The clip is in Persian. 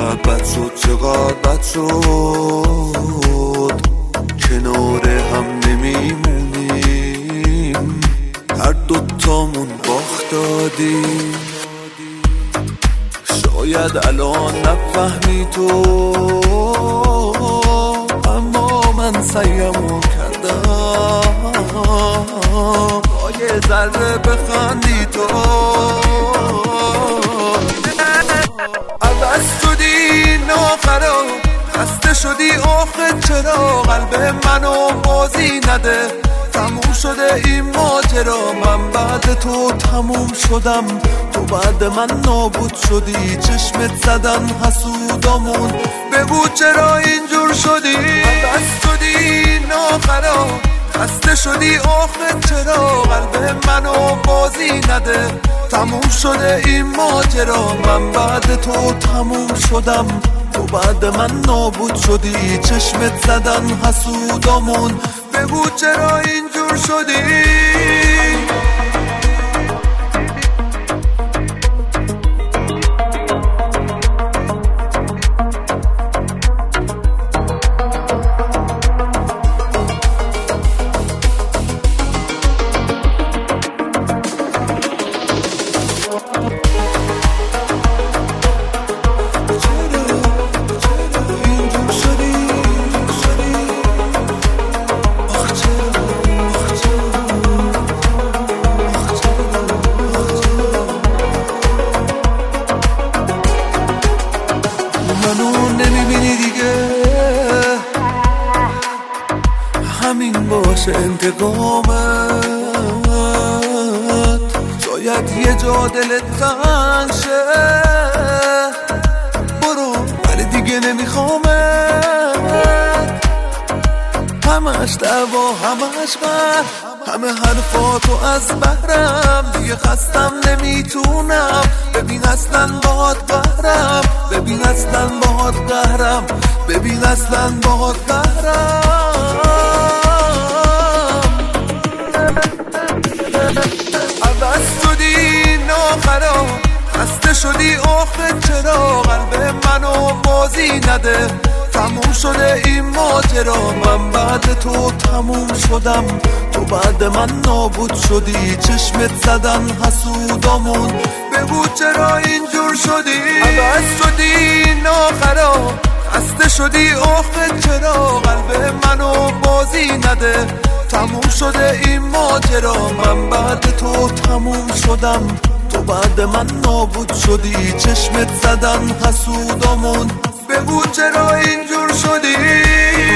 بد شد چقدر بد شد کنار هم نمیمونیم هر دوتامون باخت دادیم شاید الان نفهمی تو اما من سعیمو کردم با یه ذره بخندی تو عوض شدی ناخرا خسته شدی آخه چرا قلب منو بازی نده تموم شده این ماجرا من بعد تو تموم شدم تو بعد من نابود شدی چشمت زدن حسودامون بگو چرا اینجور شدی عوض شدی ناخرا خسته شدی آخه چرا قلب منو بازی نده تموم شده این ماجرا من بعد تو تموم شدم تو بعد من نابود شدی چشمت زدن حسودامون بگو چرا اینجور شدی منو نمیبینی دیگه همین باشه انتقامت شاید یه جا دلت تنگ شه برو ولی دیگه نمیخوامت همش دعوا همش قهر همه حرفاتو از بهرم دیگه خستم نمیتونم ببین اصلا باهات قهرم ببین اصلا باهات قهرم ببین اصلا باهات قهرم عوض شدی ناخرا خسته شدی آخه چرا قلب منو بازی نده تموم شده این ماجرا من بعد تو تموم شدم تو بعد من نابود شدی چشمت زدن حسودامون بگو چرا اینجور شدی عوض شدی ناخرا خسته شدی آخه چرا قلب منو بازی نده تموم شده این ماجرا من بعد تو تموم شدم تو بعد من نابود شدی چشمت زدن حسودامون بگو چرا اینجور شدی